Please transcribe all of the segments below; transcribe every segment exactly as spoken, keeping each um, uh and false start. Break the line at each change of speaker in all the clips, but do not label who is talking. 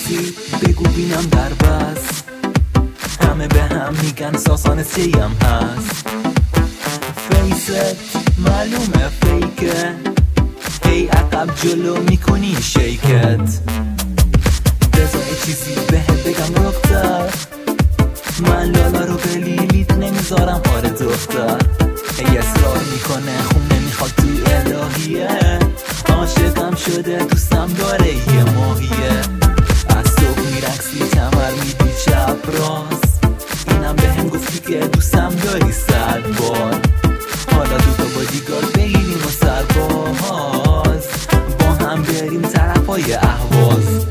میرقصی بگو بینم در بس، همه به هم میگن ساسان سیم هست. فیست معلومه فیکه، هی عقب جلو میکنی شیکت. بذار چیزی بهت بگم دختر، من لالا رو به لیلیت نمیذارم آره دختر. ای اصرار میکنه خون نمیخواد تو الهیه، عاشقم شده دوستم داره یه ماهیه. از صبح میرقصی کمر میدی چپ راست، اینم به هم گفتی که دوستم داری صد بار. حالا دوتا بادیگارد بگیریم و سرباز، با هم بریم طرفای اهواز.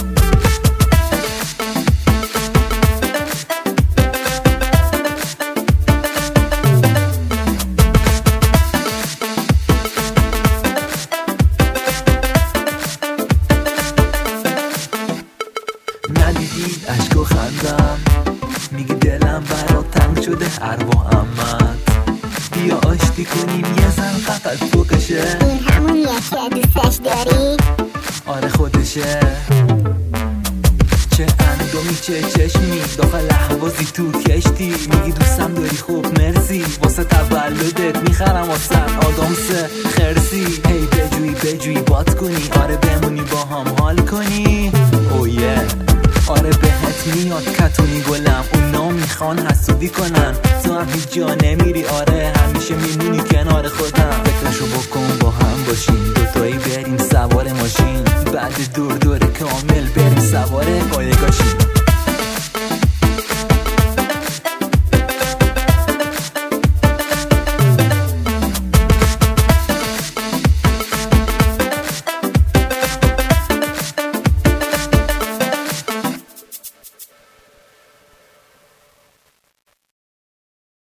ندیدی عشق و خندم، میگی دلم برات تنگ شده ارواحم من. بیا آشتی کنیم یه زن فقط فوقشه،
این همونیه که دوستش داری؟
آره خودشه. چه اندامی چه چشمی داخل احوازی تو کشتی، میگی دوستم داری خوب مرسی، واسه تولدت میخرم واسه آدامس خرسی. هی بجوی بجوی بات کنی، آره بمونی با هم حال کنی. اویه آره بهت میاد کتونی گلم، اونا میخوان حسودی کنن، تو هم هیچ جا نمیری، آره همیشه میمونی کنار خودم. فکرشو بکن با هم باشیم دوتایی بریم سوار ماشین، بعد دور دور کامل بریم سوار قایقاشیم.